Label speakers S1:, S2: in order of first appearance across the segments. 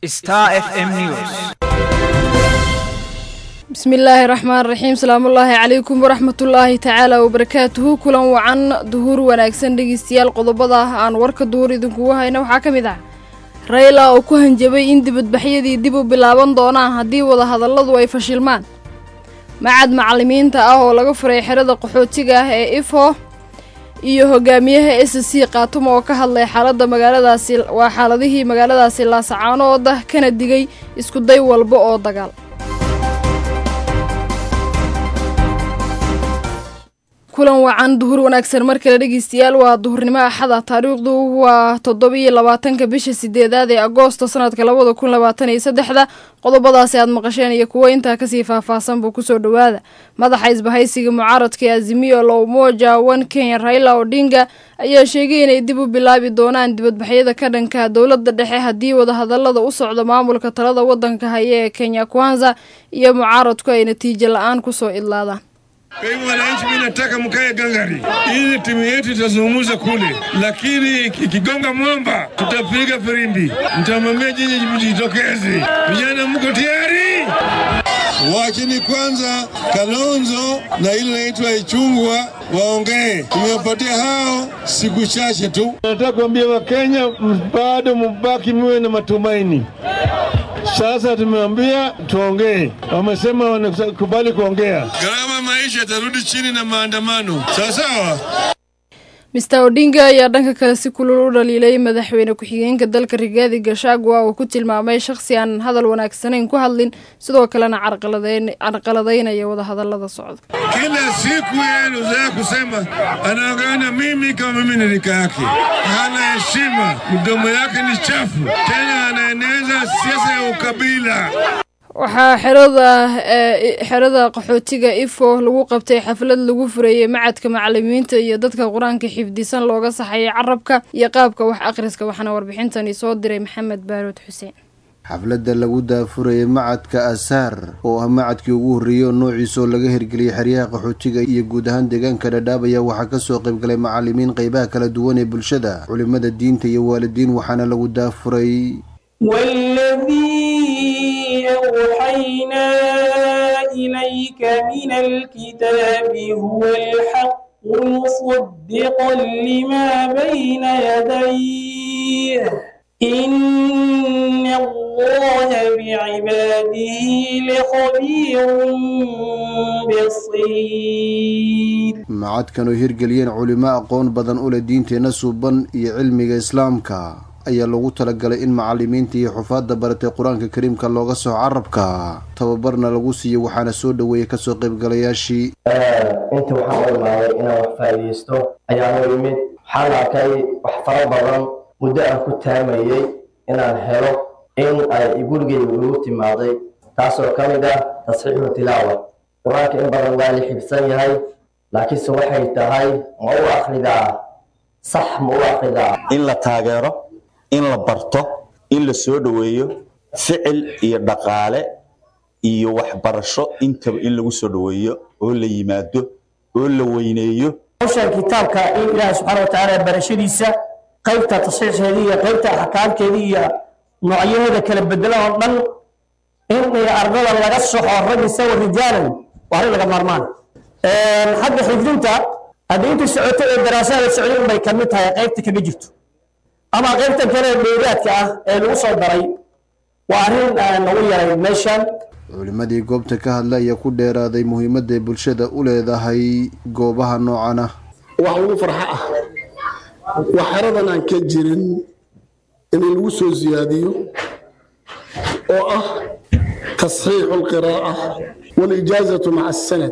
S1: Star FM News.
S2: بسم الله الرحمن الرحيم سلام الله عليكم ورحمة الله تعالى وبركاته كلن وعن ظهور wanaagsan dhageystayaal qodobada aan warka duur idinku hayna waxa kamid ah Raila oo ku hanjabay in dibadbaxyadii dib u bilaaban doonaan hadii wada hadalladu ay fashilmaan macad macallimiinta ah oo laga furay xirada qaxootiga ah ee Ifo iyo hogaamiyaha SSC qaatumo oo ka hadlay xaaladda magaaladaasi waa xaaladihii magaaladaasi la sacaanooda kana digay isku day walba oo dagaal kulan wacan duhur wanaagsan markale dhageystayaal waa duhurnimo axada taariikhdu waa 27 bisha 8 ee Agoosto sanadka 2023 qodobadaasi aad maqasheen iyo kuwa inta ka sii faahfaahsan buu ku soo dhawaada madaxa isbahaysiga mucaaradka Azimio la Umoja One Kenya Raila Odinga ayaa sheegay inay dib u bilaabi doonaan dibadbaxyada ka dhanka dawladda dhexe hadii wada hadallada u socdo maamulka talada wadanka haya ee Kenya Kwanza iyo mucaaradku ay natiijo la'aan ku soo idlaadaan.
S3: Kwa hivyo wananchi mimi nataka mkae gangari ili timu yetu itazungumza kule, lakini ikigonga mwamba tutapiga firimbi, mtamwambia nyinyi mjitokeze. Vijana mko tayari? Wakini kwanza Kalonzo na ile inaitwa Ichungwa waongee. Tumewapatia hao siku chache tu. Nataka kuambia Wakenya bado mbaki mwe na matumaini. Sasa tumeambia tuongee. Wamesema wanakubali kuongea. Gharama maisha tarudi chini na maandamano. Sawa.
S2: Mr. Odinga ayaa dhanka kale si kulul u dhaliilay madaxweyne ku-xigeenka dalka Rigathi Gachagua oo ku tilmaamay shakhsi aan hadal wanaagsaneyn ku hadlin sidoo kalena carqaladeynaya wada hadallada socda.
S3: Kila siku yeye unaweza kusema anaongana mimi kama mimi ni rika yake. Hana heshima, mdomo yake ni chafu. Tena anaeneza siasa ya ukabila. waxaa xirada qaxootiga Ifo lagu qabtay xaflad lagu fureeyay macadka macallimiinta iyo dadka quraanka xifdisan looga saxay carabka iyo qaabka wax akhriska waxana warbixintan soo diray Maxamed Baarud Xuseen.
S4: xafladda lagu daafurayay macadka Asaar oo ah macadkii ugu horeeyay noociisa laga hirgeliyay xiriyaha qaxootiga iyo guud ahaan deegaanka Dadaab ayaa waxa ka soo qayb galay macallimiin qaybaha kala duwan ee bulshada culimada diinta iyo waalidiin waxaana lagu daafuray
S5: والذي أوحينا إليك من الكتاب هو الحق مصدقا لما بين يديه إن الله بعباده لخبير بصير
S4: معاد كانوا هيرجليين علماء قون بدن أولى دينتنا سوبان يعلمي إسلامك ayaa lagu talagalay in macallimiinta iyo xufaadda baratay quraanka kariimka looga soo carabka tababarna lagu siiyo waxaana soo dhaweeyay ka soo qaybgalayaashii
S6: inta waxaan imaaday inaan wax faa'iideysto ayaa loo yimid waxaan arkay wax fara badan muddo aan ku taamayay inaan helo in ay gurigeyga ugu timaaday taasoo ka mid ah tasxiixu tilaawa quraanka in badan waa la xifsan yahay laakiinse waxay tahay ma u akhridaa sax ma u akhridaa
S7: in la taageero in la barto in la soo dhaweeyo ficil iyo dhaqaale iyo waxbarasho inta in lagu soo dhaweeyo oo la yimaado oo la weyneeyo
S5: hawshan kitaabka in Ilaahay subhanahu wa ta'ala barashadiisa qaybta tasxiixeedii iyo qaybta ahkaamteedii iyo noocyada kala bedelan oo dhan in ardada laga soxo rag isaga rijaalan waa laga marmaan hadda xifdinta hadii socoto ee daraasada socodin bay kamid tahay qaybta kaga jirto ama qaybta kale dheeraadka ah ee lagu soo daray waa arin lagu yaray meeshan
S4: culimadii goobta ka hadlay ayaa ku dheeraaday muhiimadda bulshada u leedahay goobaha noocan ah
S8: wax ugu farxa ah waxaradan aan ka jirin in lagu soo ziyaadiyo oo ah tasxiix alqiraa'ah wal ijaazatu ma'a as-sanad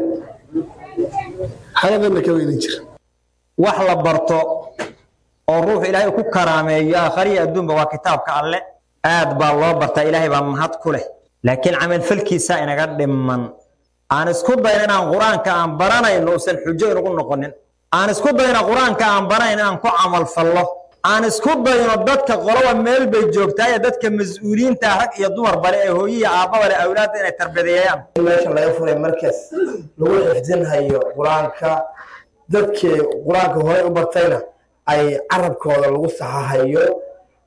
S8: haradan ka weyn jir
S9: wax la barto oo ruux Ilaahay ku karaameeyo akhriya adduunba waa kitaabka Alle aad baa loo bartaa Ilaahay baa mahad ku leh laakiin amal falkiisa inaga dhiman aan isku dayno inaan quraanka aan baranayno san xujo inagu noqonin aan isku dayno quraanka aan baranayno aan ku amal fallo aan isku dayno dadka qolowa meel bay joogtaa ee dadka mas'uuliyiinta rag iyo dumar bari ee hooyiga aabba leh awlaad inay tarbiyadeeyaan
S6: meesha laga furay markaas lagu xifdinayo quraanka dadka quraanka hore u bartayna ay carabkooda lagu saxahayo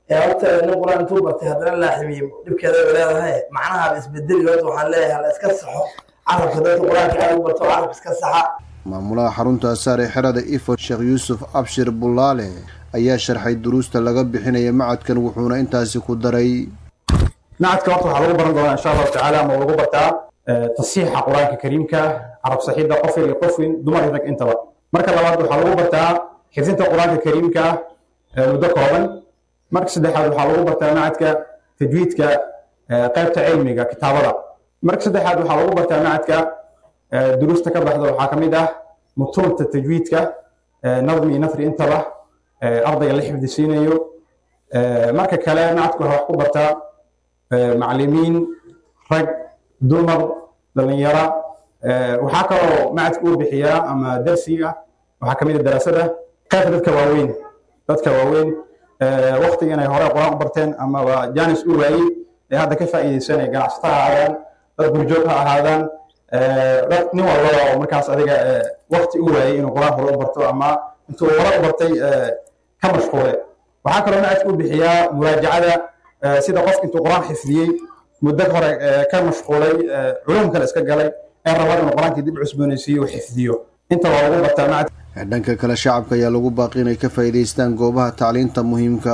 S6: horta nin quraan intuu bartay haddana laaximiyo dhibkeeda leedahay macnaha isbedeli horta waxaan leeyahay la iska saxo carabka dadka quraanka aad u barto carab iska saxa
S4: maamulaha xarunta asaar ee xerada ifo Sheekh Yuusuf Abshir Bulaale ayaa sharxay duruusta laga bixinayo macadkan wuxuuna intaasi ku daray
S1: macadka horta waxaa lagu baran doonaa insha Allah tacaala ama lagu bartaa tasiixa quraanka kariimka carab saxiida qof iyo qofin dumar iyo rag intaba marka labaad waxaa lagu bartaa xifdinta quraanka kariimka muddo kooban marka saddexaad waxaa lagu bartaa macadka tajwiidka qaybta cilmiga kitaabada marka saddexaad waxaa lagu bartaa macadka duruusta ka baxda waxaa kamid ah mutuunta tajwiidka nadmi iyo nafri intaba ardayga la xifdisiinayo marka kale macadku waxaa wax ku bartaa macallimiin rag dumar dhalinyaro waxaa kaloo macadku u bixiyaa ama darsiga waxaa kamid ah daraasada qaybta dadka waaweyn waqtiga inay hore quraan u barteen ama jaanis u waayey ee hadda ka faa'iideysanay ganacsato ha ahaadaan dad gurjoog ha ahaadaan dad nin walba oo markaas adiga waqti u waayey inuu quraan hore u barto ama intuu hore u bartay ka mashquulay waxaa kaloo macadku u bixiyaa muraajacada sida qofka intuu quraan xifdiyey muddo hore ka mashquulay culum kale iska galay ee rabaa inuu quraankii dib cusboonaysiiyo xifdiyo inta waa lagu bartaa macad
S4: dhanka kale shacabka ayaa lagu baaqi inay ka faa'iideystaan goobaha tacliinta muhiimka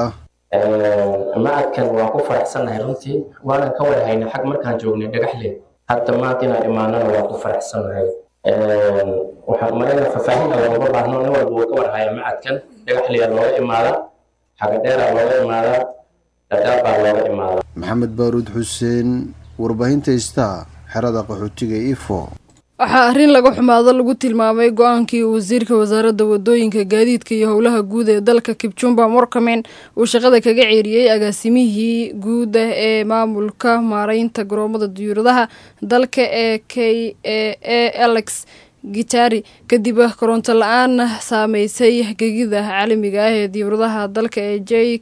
S4: ah
S6: macadkan waa ku faraxsanahay runtii waanan ka warhaynay xag markaan joognay dhagaxle hadda maanta inaan imaanana waa ku faraxsanahay waxaan marayna faahfaahinta looga baahno nin walba wuu ka warhaya macadkan dhagaxleya looga imaadaa xaga dheeraa looga imaadaa dhadhaabaa looga imaadaa
S4: maxamed baaruud xuseen warbaahinta istaa xerada qaxootiga ifo
S2: waxaa arrin laga xumaado lagu tilmaamay go-aankii wasiirka wasaaradda wadooyinka gaadiidka iyo howlaha guud ee dalka Kipchumba Murkomen uu shaqada kaga ceeriyay agaasimihii guud ee maamulka maareynta garoomada diyaaradaha dalka ee KAA Alex Gitari kadib koronto la-aan saameysay gegida caalamiga ah ee diyaaradaha dalka ee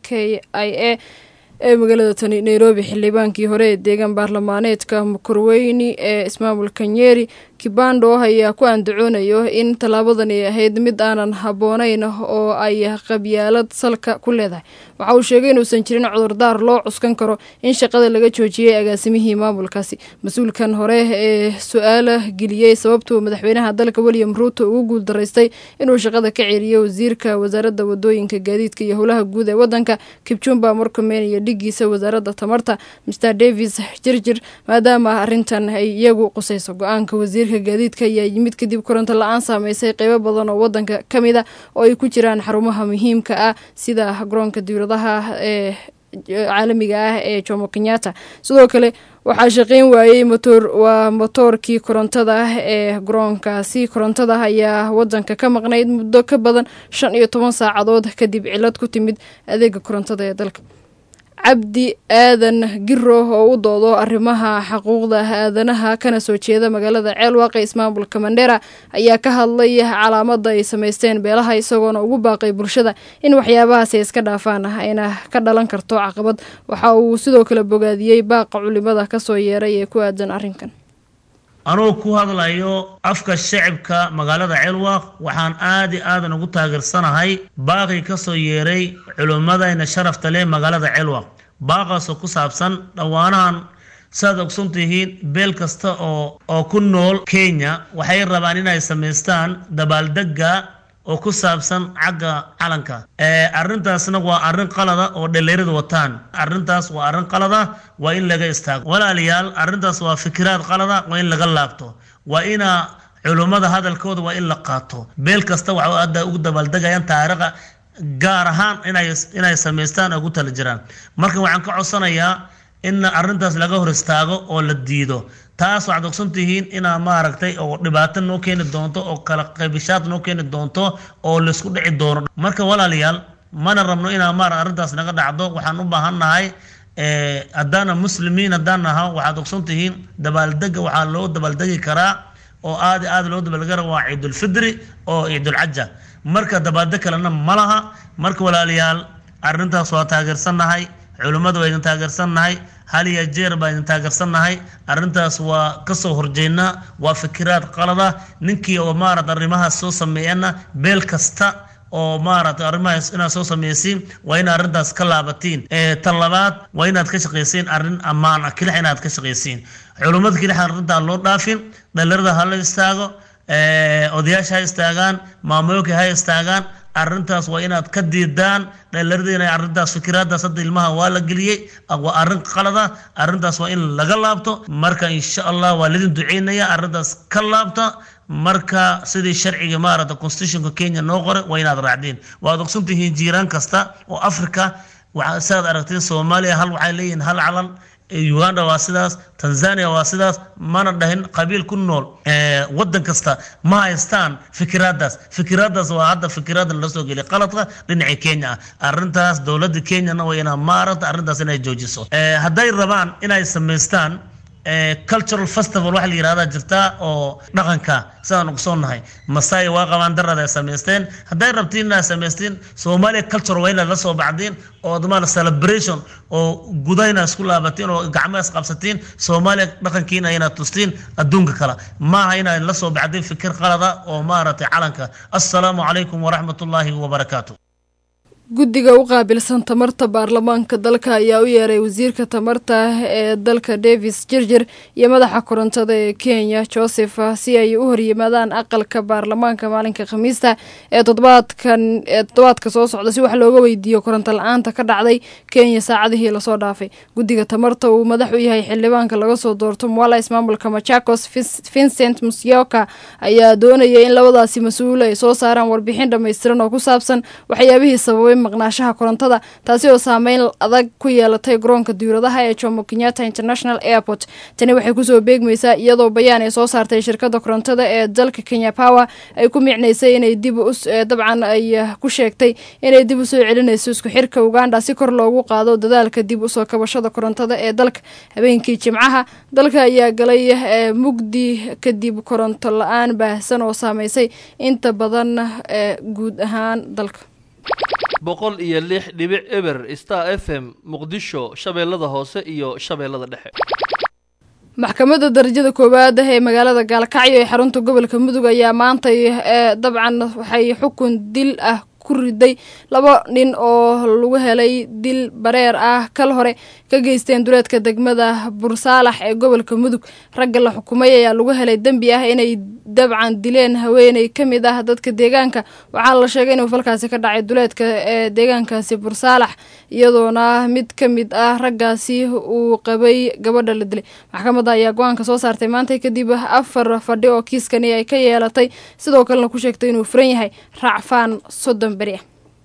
S2: JKIA ee magaalada Nairobi xildhibaankii hore ee deegaan baarlamaaneedka Mukurweyni ee ismaamulka Nyeri Kibando ayaa ku andacoonayo in talaabadan ay ahayd mid aanan habboonayn oo ay qabyaalad salka ku leedahay waxa uu sheegay inuusan jirin cudurdaar loo cuskan karo in shaqada laga joojiyay agaasimihii maamulkaasi mas-uulkan hore ee su'aala geliyay sababtuu madaxweynaha dalka William Ruto ugu guuldareystay inuu shaqada ka ceeriyo wasiirka wasaaradda wadooyinka gaadiidka iyo howlaha guud ee wadanka Kipchumba Murkomen iyo dhigiisa wasaaradda tamarta Mr Davis Jirjir maadaama arrintan ay iyagu qusayso go-aanka wasiirka gaadiidka ayaa yimid kadib koronto la-aan saameysay qaybo badan oo wadanka kamid ah oo ay ku jiraan xarumaha muhiimka ah sida garoonka diyaaradaha ee caalamiga ah ee Jomo Kenyatta sidoo kale waxaa shaqeyn waayay motorkii korontada ah ee garoonkaasi korontada ayaa wadanka ka maqnayd muddo ka badan 15 saacadood kadib cilad ku timid adeega korontada ee dalka cabdi aadan giro oo u doodo arrimaha xuquuqda aadanaha kana soo jeeda magaalada Ceelwaaq ee ismaamulka Mandera ayaa ka hadlay calaamada ay sameysteen beelaha isagoona ugu baaqay bulshada in waxyaabahaas iska dhaafaan ayna ka dhalan karto caqabad waxa uu sidoo kale bogaadiyay baaqa culimada ka soo yeeray ee ku aadan arrinkan
S10: anoo ku hadlayo afka shacabka magaalada Ceelwaaq waxaan aad ugu taageersanahay baaqi ka soo yeeray culimadayna sharafta leh magaalada Ceelwaaq baaqaas oo ku saabsan dhawaanahan saad ogsoontihiin beel kasta oo ku nool Kenya waxay rabaan inay sameystaan dabaaldega oo ku saabsan xagga calanka arrintaasna waa arrin qalada oo dhalinyaradu wataan arrintaas waa arrin qalada waa in laga istaago walaalayaal arrintaas waa fikrad qalada waa in laga laabto waa ina culimada hadalkooda waa in la qaato beel kasta waxa aad ugu dabaaldegayaan taariikhda gaar ahaan inay sameystaan ugu tala jiraan marka waxaan ka codsanayaa in arrintaas laga hor istaago oo la diido taas waxaad ogsoontihiin inaa maaragtay oo dhibaato noo keeni doonto oo kala qaybishaad noo keeni doonto oo la isku dhici doono marka walaalayaal mana rabno inaa arrintaas naga dhacdo waxaan u baahannahay haddaana muslimiin haddaan nahay waxaad ogsoontihiin dabaaldega waxaa loo dabaaldegi karaa oo aad loo dabaaldegi waa ciidul fidri oo ciidul xajja marka dabaaldeg kalena ma laha marka walaalayaal arrintaas waa taageersanahay culimadu waa idin taageersanahay hal iyo jeer baa idin taageersanahay arrintaas waa ka soo horjeednaa waa fikrad qalada ninkii oo arrimahaas soo sameeyana beel kasta oo maaragtay arrimahaas inaad soo samaysiin waa in arrintaas ka laabatiin tan labaad waa inaad ka shaqaysiin arrin ammaan ah kilix inaad ka shaqaysiin culummada kilix arrintaa loo dhaafin dhalinyarada ha la istaago odayaasha ha istaagaan maamulka ha istaagaan arrintaas waa inaad ka diidaan dhalinyarada inay arrintaas fikiraadaas hadda ilmaha waa la geliyey waa arrin qalada arrintaas waa in laga laabto marka insha allah waa lidin duceynaya arrintaas ka laabta marka sidii sharciga maaragta constitutionka Kenya noo qoray waa inaad raacdeen waad ogsantihiin jiiraan kasta oo Afrika waxa saad aragteen Soomaaliya hal waxay leeyihiin hal calan Uganda waa sidaas Tanzania waa sidaas mana dhahin qabiil ku nool wadan kasta ma haystaan fikiradaas waa hadda fikirada la soo geliyay qaladka dhinaca Kenya arrintaas dawladda Kenya waa inay maaragta arrintaas inay joojiso haday rabaan inay sameystaan cultural festival waxa la yiraahdaa jirta oo dhaqanka sidaan ugu soo nahay Maasai waa qabaan darada sameysteen haday rabtiin inay sameysteen Soomaaliya culture waa in la soo bacdeen oo dhammaan celebration oo gudayna isku laabateen oo gacmaha qabsateen Soomaaliya dhaqankiina ayna tustiin adduunka kala ma hayna la soo bacdeen fikir qalada oo maaragtay calanka assalaamu alaykum wa rahmatullahi wa barakaatuh
S2: guddiga u qaabilsan tamarta baarlamaanka dalka ayaa u yeeray wasiirka tamarta ee dalka Davis Jirjir iyo madaxa korontada ee Kenya Joseph si ay u horyimaadaan aqalka baarlamaanka maalinka Khamiista ee toddobaadka soo socda si wax looga weydiiyo koronto la'aanta ka dhacday Kenya saacadihii la soo dhaafay guddiga tamarta uu madax u yahay xildhibaanka laga soo doorto Mwala ismaamulka Machakos Vincent Musyoka ayaa doonayay in labadaasi mas'uul ay soo saaraan warbixin dhameystiran oo ku saabsan waxyaabihii sababay maqnaashaha korontada taasi oo saameyn adag ku yeelatay garoonka diyaaradaha ee Jomo Kenyatta International Airport tani waxay ku soo beegmaysaa iyadoo bayaan ay soo saartay shirkadda korontada ee dalka Kenya Power ay ku micnaysay inay dib u dabcan ay ku sheegtay inay dib u soo celinayso isku xirka Uganda si kor loogu qaado dadaalka dib u soo kabashada korontada ee dalka habeenkii Jimcaha dalka ayaa galay mugdi kadib koronto la'aan baahsan oo saameysay inta badan guud ahaan dalka
S11: 106.0 Star FM Muqdisho shabeellada hoose iyo shabeellada dhexe
S2: maxkamadda darajada koowaad ee magaalada Gaalkacyo ee xarunta gobolka Mudug ayaa maanta dabcan waxay xukun dil ah ku riday laba nin oo lagu helay dil bareer ah kal hore ka geysteen duleedka degmada Bursaalax ee gobolka Mudug ragga la xukumay ayaa lagu helay dambi ah inay dabcan dileen haweeney kamid ah dadka deegaanka waxaa la sheegay inuu falkaasi ka dhacay duleedka ee deegaankaasi Bursaalax iyadoona mid kamid ah raggaasi uu qabay gabadha la dilay maxkamadda ayaa go'aanka soo saartay maanta kadib 4 fadhi oo kiiskani ay ka yeelatay sidoo kalena ku sheegtay inuu furan yahay raacfaan 30 bari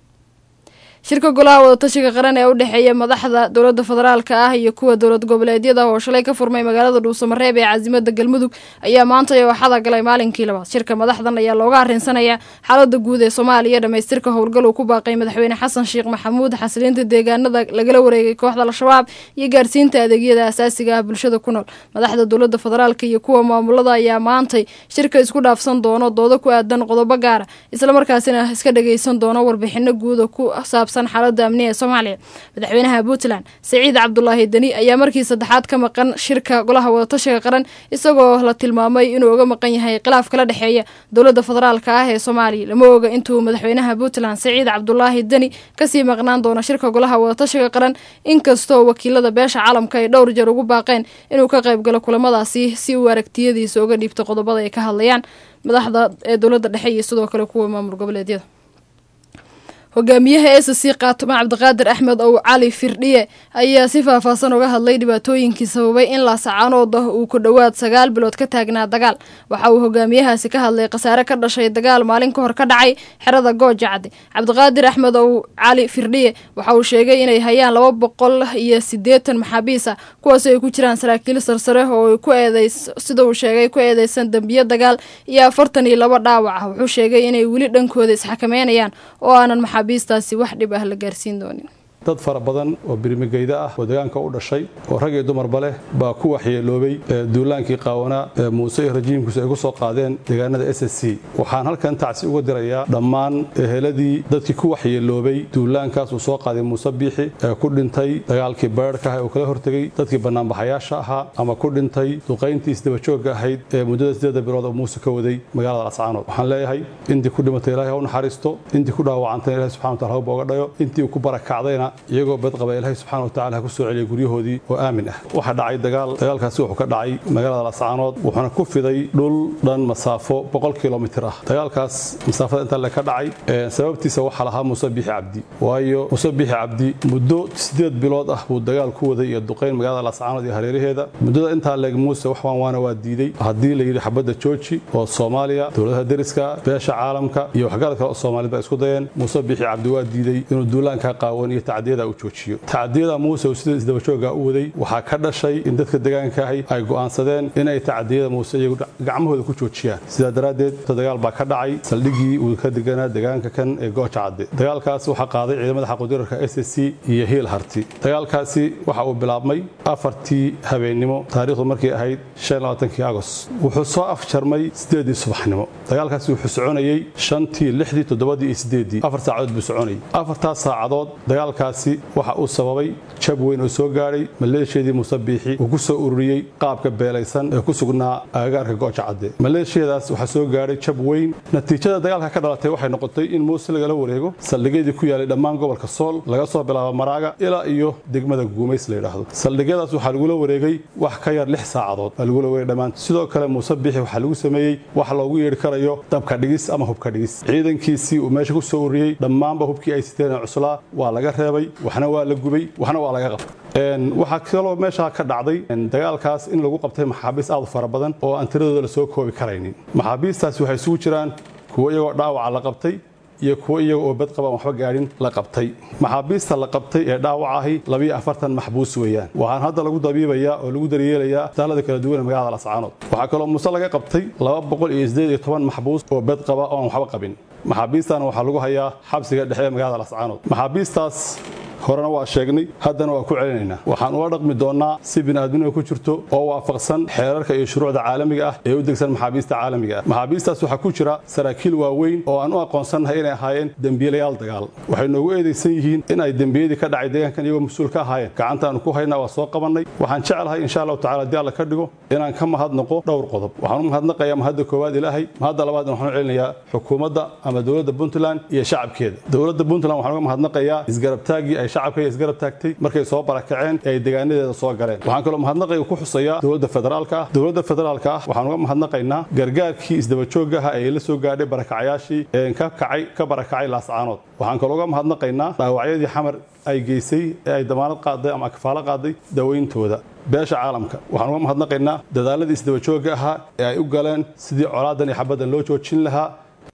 S2: shirka golaha wadatashiga qaran ee u dhaxeeya madaxda dawladda federaalka ah iyo kuwa dawlad goboleedyada oo shalay ka furmay magaalada Dhuusamareeb ee caasimadda Galmudug ayaa maanta waxaa galay maalinkii labaad shirka madaxdan ayaa looga arinsanaya xaaladda guud ee Soomaaliya dhameystirka howlgal uu ku baaqay madaxweyne Xasan Sheekh Maxamuud xasilinta deegaanada lagala wareegay kooxda al-shabaab iyo gaarsiinta adeegyada aasaasiga ah bulshada ku nool madaxda dawladda federaalka iyo kuwa maamulada ayaa maanta shirka isku dhaafsan doono doodo ku aadan qodobo gaar isla markaasina iska dhageysan doono warbixino guud oo ku saabsan xaaladda amniga Soomaaliya madaxweynaha Puntland Saciid Cabdullaahi Dani ayaa markii saddexaad ka maqan shirka golaha wadatashiga qaran isagoo la tilmaamay inuu uga maqan yahay khilaaf kala dhaxeeya dawladda federaalka ah ee Soomaaliya lama oga intuu madaxweynaha Puntland Saciid Cabdullaahi Dani kasii maqnaan doono shirka golaha wadatashiga qaran inkastoo wakiilada beesha caalamka ay dhowr jeer ugu baaqeen inuu ka qayb galo kulamadaasi si uu aragtiyadiisa uga dhiibto qodobada ay ka hadlayaan madaxda ee dawladda dhexe iyo sidoo kale kuwa maamul goboleedyada hogaamiyaha SSC Qaatuma Cabdiqaadir Axmed oo Cali Firdhiye ayaa si faahfaahsan uga hadlay dhibaatooyinkii sababay in la sacaanooda uu ku dhawaad 9 bilood ka taagnaa dagaal waxa uu hogaamiyahaasi ka hadlay qasaare ka dhashay dagaal maalin ka hor ka dhacay xerada Goojacde Cabdiqaadir Axmed oo Cali Firdhiye waxa uu sheegay inay hayaan 280 maxaabiis ah kuwaas oo ay ku jiraan saraakiil sarsare oo ku eedeysan sida uu sheegay ku eedeysan dambiyo dagaal iyo 42 dhaawac ah wuxuu sheegay inay wali dhankooda isxakameynayaan oo aanan maxaabiistaasi wax dhib ah la gaarsiin doonin
S12: dad fara badan oo birmigeyda ah oo deegaanka u dhashay oo rag iyo dumarba leh baa ku waxyeeloobay duulaankii qaawanaa muuse iyo rajiimkiisu ay ku soo qaadeen deegaanada SSC waxaan halkan tacsi uga dirayaa dhammaan eheladii dadkii ku waxyeeloobay duulaankaas uu soo qaaday muuse biixi ee ku dhintay dagaalkii beerka ah oo kala hortagay dadkii banaanbaxayaasha ahaa ama ku dhintay duqayntii isdaba joogga ahayd ee muddada 8 bilood oo muuse ka waday magaalada Laascaanood waxaan leeyahay intii ku dhimatay Ilaahay ha u naxariisto intii ku dhaawacantay Ilaahay subxaanahu wa ta'aala ha uga dhayo intii ku barakacdayna iyagoo bad qaba Ilaahay subxaanahu wa ta'aala ha ku soo celiyo guryahoodii oo aamin ah waxa dhacay dagaalkaasi wuxuu ka dhacay magaalada Laascaanood wuxuuna ku fiday dhul dhan masaafo 100 kilomitir ah dagaalkaas masaafada inta la ka dhacay sababtiisa waxa lahaa Muuse Biixi Cabdi waayo Muuse Biixi Cabdi muddo 8 bilood ah uu dagaal ku waday iyo duqeyn magaalada Laascaanood iyo hareeraheeda muddada inta leeg Muuse wax waana waa diiday hadii la yiri xabada jooji oo Soomaaliya dawladda dariska beesha caalamka iyo waxgaradka Soomaalida isku dayeen Muuse Biixi Cabdi waa diiday inuu duulaanka qaawan iyo tacdiyada uu joojiyo tacdiyada Muuse sida isdaba jooga u waday waxa ka dhashay in dadka deegaanka ay go'aansadeen inay tacdiyada Muuse iyagu gacmahooda ku joojiyaan sida daraadeed dagaal baa ka dhacay saldhigii uu ka deganaa deegaanka kan ee Gooja Cadde dagaalkaas waxa qaaday ciidamada xaqoodirka SSC iyo Hiil Harti dagaalkaasi waxa uu bilaabmay 4tii habeenimo taariikhdu markii ahayd 25 Agost wuxuu soo afjarmay 8 subaxnimo dagaalkaasi wuxuu soconayay 5tii 6tii 7tii 8tii 4 saacadood buu soconayay 4 saacadood dagaalkaasi waxa uu sababay jab weyn oo soo gaaray maleeshiyadii Muuse Biixi uu ku soo ururiyay qaabka beelaysan ee ku sugnaa agagaarka Gooja Cadde maleeshiyadaas waxa soo gaaray jab weyn natiijada dagaalka ka dhalatay waxay noqotay in Muuse laga wareego saldhigyadii ku yaalay dhammaan gobolka Sool laga soo bilaabo Maraaga ilaa iyo degmada Guumeys la yiraahdo saldhigyadaas waxa lagu wareegay wax ka yar 6 saacadood lagu wareegay dhammaan sidoo kale Muuse Biixi waxa lagu sameeyay wax loogu yeeri karayo dabka dhigis ama hubka dhigis ciidankiisii uu meesha ku soo ururiyay dhammaanba hubkii ay siteen cuslaa waa laga reebay waxna waa la gubay waxna waa laga qabtay waxa kaloo meesha ka dhacday dagaalkaas in lagu qabtay maxaabiis aad u fara badan oo aan tiradooda la soo koobi karaynin maxaabiistaas waxay isugu jiraan kuwa iyagoo dhaawac la qabtay iyo kuwa iyaga oo bad qaba waxba gaarin la qabtay maxaabiista la qabtay ee dhaawacahi 42 maxbuus weeyaan waxaan hadda lagu dabiibayaa oo lagu daryeelayaa isbitaalada kala duwan ee magaalada Laascaanood waxa kaloo Muuse laga qabtay 218 maxbuus oo bad qaba oo waxba qabin maxaabiistan waxa lagu hayaa xabsiga dhexe ee magaalada Laascaanood maxaabiistaas horena waa sheegnay haddana waa ku celinaynaa waxaan u dhaqmi doonaa si bini'aadamnimo ku jirto oo waafaqsan xeerarka iyo shuruucda caalamiga ah ee u degsan maxaabiista caalamiga ah maxaabiistaas waxa ku jira saraakiil waaweyn oo aan u aqoonsanahay inay ahaayeen dambiilayaal dagaal waxay noogu eedeysan yihiin in ay dambiyadii ka dhacay deegaankan iyagoo mas'uul ka ahaayeen gacantaan ku haynaa waa soo qabanay waxaan jecelahay insha Allah tacaala haddii Alla ka dhigo inaan ka mahadnaqo dhowr qodob waxaan u mahadnaqayaa mahadda koowaad Ilaahay mahadda labaad waxaan u celinayaa xukuumadda ama dawladda Puntland iyo shacabkeeda dawladda Puntland waxaan uga mahadnaqayaa isgarabtaagii shacabka isgarab taagtay markay soo barakaceen ee deegaanadeeda soo galeen waxaan kaloo mahadnaqay ku xusayaa dawladda federaalka ah waxaan uga mahadnaqaynaa gargaarkii isdaba joogga ah ee la soo gaadhay barakacayaashii ee ka barakacay Laascaanood waxaan kaloo uga mahadnaqaynaa dhaawacyadii xamar ay geysay ee ay damaanad qaaday ama kafaalo qaaday daweyntooda beesha caalamka waxaan uga mahadnaqaynaa dadaaladii isdaba joogga ah ee ay u galeen sidii colaadan iyo xabadan loo joojin lahaa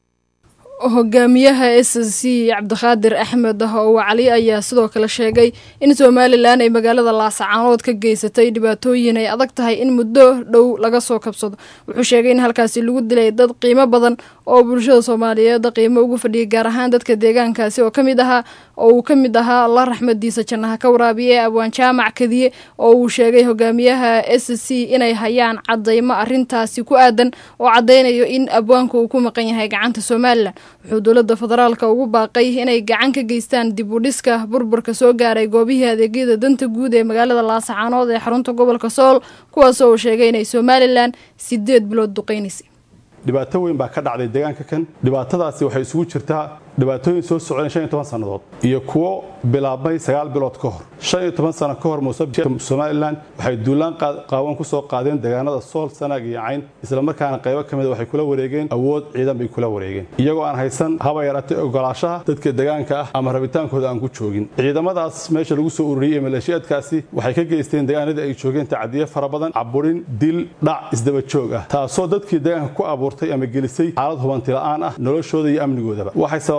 S2: hogaamiyaha SSC Cabdiqaadir Axmed oo Cali ayaa sidoo kale sheegay in Soomaaliland ay magaalada Laascaanood ka geysatay dhibaatooyin ay adag tahay in muddo dhow laga soo kabsado wuxuu sheegay in halkaasi lagu dilay dad qiimo badan oo bulshada Soomaaliyeed qiimo ugu fadhiyay gaar ahaan dadka deegaankaasi oo kamid ahaa Allah raxmadiisa jannaha ka waraabiye Abwaan Jaamac Kadiye oo uu sheegay hogaamiyaha SSC inay hayaan cadeymo arintaasi ku aadan oo cadeynayo in abwaanku uu ku maqan yahay gacanta Soomaaliland wuxuu dawladda federaalka ugu baaqay inay gacan ka geystaan dib u dhiska burburka soo gaaray goobihii adeegyada danta guud ee magaalada Laascaanood ee xarunta gobolka Sool kuwaas oo sheegay inay Soomaaliland 8 bilood duqeynaysay
S12: dhibaato weyn baa ka dhacday deegaanka kan dhibaatadaasi waxay isugu jirtaa dhibaatooyin soo socday 15 sanadood iyo kuwo bilaabmay 9 bilood ka hor 15 sano ka hor Soomaaliland waxay duulaan qaawan ku soo qaadeen deegaanada Sool Sanaag iyo Cayn isla markaana qaybo kamid waxay kula wareegeen awood ciidan bay kula wareegeen iyagoo aan haysan haba yaraatay ogolaashaha dadka deegaanka ah ama rabitaankooda aan ku joogin ciidamadaas meesha lagu soo ururiyay maleeshiyadkaasi waxay ka geysteen deegaanada ay joogeen tacadiye fara badan caburin dil dhac isdaba joog ah taasoo dadkii deegaanka ku abuurtay ama gelisay xaalad hubanti la'aan ah noloshooda iyo amnigoodaba waxay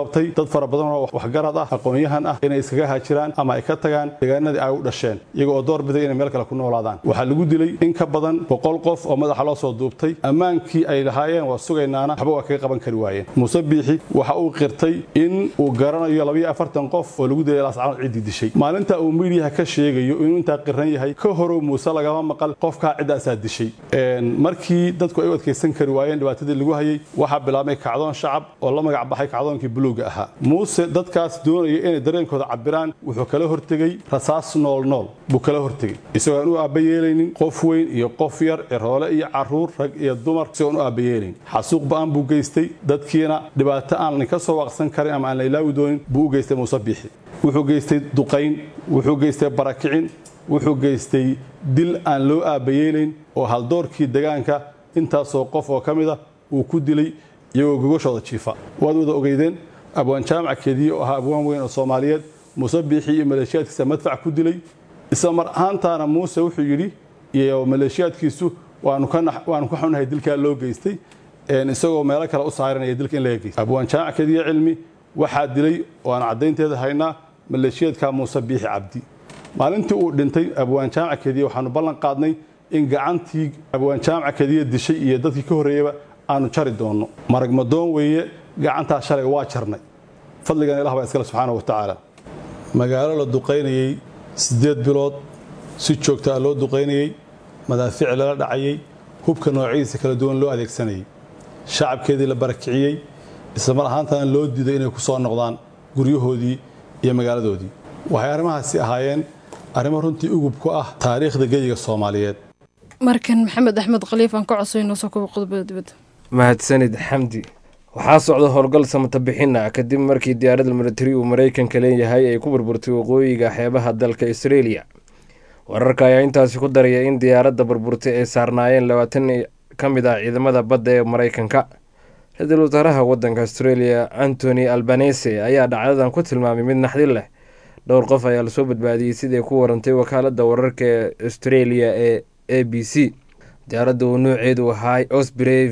S12: sababtay dad fara badan oo waxgarad ah aqoon-yahan ah inay iskaga haajiraan ama ay ka tagaan deegaanadii ay u dhasheen iyagoo door biday inay meel kale ku noolaadaan waxaa lagu dilay in ka badan 100 qof oo madaxa loo soo duubtay ammaankii ay lahaayeen waa sugaynaana waxba waa kaga qaban kari waayeen Muuse Biixi waxa uu qirtay in uu garanayo 42 qof oo lagu dilay laascaan cid dishay maalinta uu miidiyaha ka sheegayo inuu inta qiran yahay ka horo Muuse lagama maqal qofka cidaas dishay markii dadku ay adkeysan kari waayeen dhibaatadii lagu hayay waxa bilaabay kacdoon shacab oo la magac baxay kacdoonkii buluuga ahaa Muuse dadkaas doonaya inay dareenkooda cabiraan wuxuu kala hortagay rasaas nool buu kala hortagay isagoo aan u aabayeelin qof weyn iyo qof yar roole iyo caruur rag iyo dumar isagoo aan u aabayeelin xasuuq baan buu geystay dadkiina dhibaato aan ka soo waqsan karin ama aan la ilaawi doonin buu geystay Muuse Biixi wuxuu geystay duqayn wuxuu geystay barakicin wuxuu geystay dil aan loo aabayeelin oo hal doorkii deegaanka intaas oo qof oo kamida uu ku dilay iyagoo gogashooda jiifa waad wada ogeydeen abwaan jaamacakeedii oo ahaa abwaan weyn oo Soomaaliyeed Muuse Biixi iyo maleeshiyaadkiisa madfac ku dilay isla mar ahaantaana Muuse wuxuu yiri iyo maleeshiyaadkiisu waanu ka xunahay dilka loo geystay isagoo meel kale u saaranaya dilka in la geystay abwaan jaamacakeedii cilmi waxa dilay oo aan cadeynteeda haynaa maleeshiyaadka Muuse Biixi Cabdi maalintii uu dhintay abwaan jaamacakeedii waxaanu ballan qaadnay in gacantii abwaan jaamacakeedii dishay iyo dadkii ka horeeyaba aanu jari doono marag madoon weeye gacanta shalay waa jarnay fadligan Ilaahay iska subhanahu wa ta'ala magaalo la duqeynayay 8 bilood si joogto ah loo duqeynayay madaafiic la dhacayay hubka noocyadiisa kala duwan loo adeegsanayay shacabkeedii la barakiciyay isla mar ahaantaana loo diiday inay ku soo noqdaan guryahoodii iyo magaaladoodii waxay arrimahaasi ahaayeen arrimo runtii ugub ku ah taariikhda geeyiga Soomaaliyeed
S2: markan Maxamed Axmed Khaliif aan ka codsaynoo soo koob qodobada dibadda
S13: mahadsanid Xamdi waxaa socda howlgal samata bixina kadib markii diyaaradda military uu Mareykanka leeyahay ay ku burburtay waqooyiga xeebaha dalka Australia wararka ayaa intaasi ku daraya in diyaaradda burburtay ay saarnaayeen 20 ka mid ah ciidamada badda ee Mareykanka Ra'iisul Wasaaraha waddanka Australia Anthony Albanese ayaa dhacdadan ku tilmaamay mid naxdin leh dhowr qof ayaa la soo badbaadiyay sidii ku warantay wakaaladda wararka ee Australia ee ABC diyaaradda uu nooceedu ahaa Osprey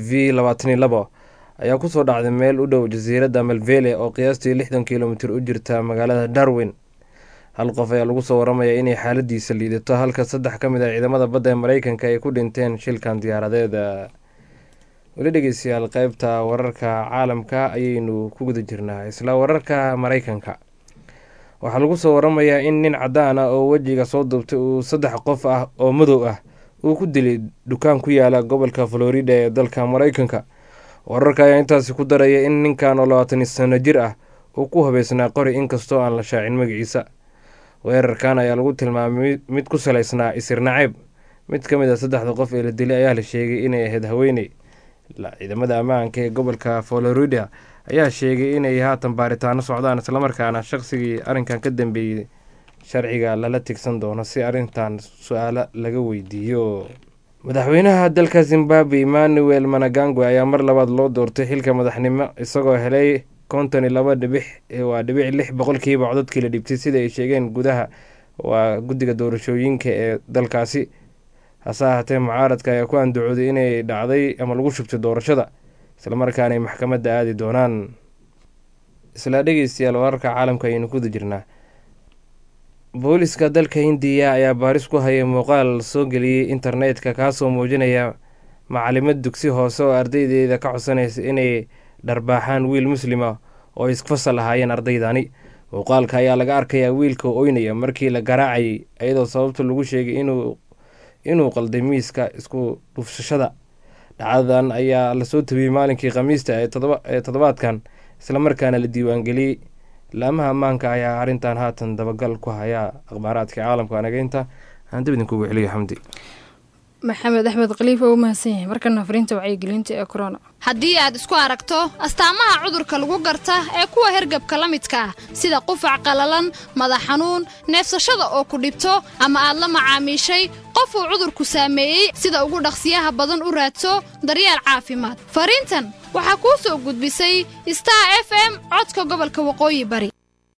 S13: V22 ayaa ku soo dhacday meel u dhow jasiiradda Melville oo qiyaastii 60 kiiloomitir u jirta magaalada Darwin hal qof ayaa lagu soo waramayaa inay xaaladiisa liidato halka 3 ka mid ah ciidamada badda ee Mareykanka ay ku dhinteen shilkan diyaaradeeda wali dhageystayaal qaybta wararka caalamka ayaynu ku guda jirnaa isla wararka Mareykanka waxaa lagu soo waramayaa in nin cadaan ah oo wajiga soo duubtay uu 3 qof ah oo madow ah uu ku dilay dukaan ku yaala gobolka Florida ee dalka Mareykanka wararka ayaa intaasi ku daraya in ninkan oo 20 sano jir ah uu ku habeysnaa qori inkastoo aan la shaacin magaciisa weerarkan ayaa lagu tilmaamay mid ku salaysnaa isir nacayb mid ka mid ah 3 qof ee la dilay ayaa la sheegay inay ahayd haweeney ciidamada ammaanka ee gobolka Florida ayaa sheegay inay haatan baaritaano socdaan isla markaana shaqsigii arrinkan ka dambeeyay sharciga lala tigsan doono si arrintan su'aalo laga weydiiyo madaxweynaha dalka Zimbabwe Emmanuel Mnangagwa ayaa mar labaad loo doortay xilka madaxnimo isagoo helay 52.6% codadkii la dhibtay sida ay sheegeen gudaha waa guddiga doorashooyinka ee dalkaasi hase ahaatee mucaaradka ayaa ku andacooday inay dhacday ama lagu shubtay doorashada isla markaana ay maxkamadda aadi doonaan isla dhageystayaal wararka caalamka ayaynu ku jirnaa booliska dalka Hindiya ayaa baaris ku hayay muuqaal soo geliyay internetka kaasoo muujinaya macallimad dugsi hoose oo ardaydeeda ka codsanaysa inay dharbaaxaan wiil muslima oo isfasal ahaayeen ardaydani muuqaalka ayaa laga arkayaa wiilka ooynaya markii la garaacay iyadoo sababta lagu sheegay inuu qalday miiska isku dhufshashada dhacdadan ayaa la soo tabiyay maalinkii Khamiista ee toddobaadkan isla markaana la diiwaangeliyay laamaha ammaanka ayaa arrintan haatan dabagal ku haya akhbaaraadka caalamka anageynta aan dib idinku wixiliyo Xamdi
S2: Maxamed Axmed Khaliif oo mahadsan yahay markana fariinta wacyigelinta ee corona
S14: haddii aad isku aragto astaamaha cudurka lagu garta ee kuwa hergabka la midka ah sida qufac qalalan madax xanuun neefsashada oo ku dhibto ama aad la macaamiishay qof uu cudurku saameeyay sida ugu dhaqsiyaha badan u raadso daryeel caafimaad fariintan waxaa kuu soo gudbisay Star FM codka gobolka Waqooyi Bari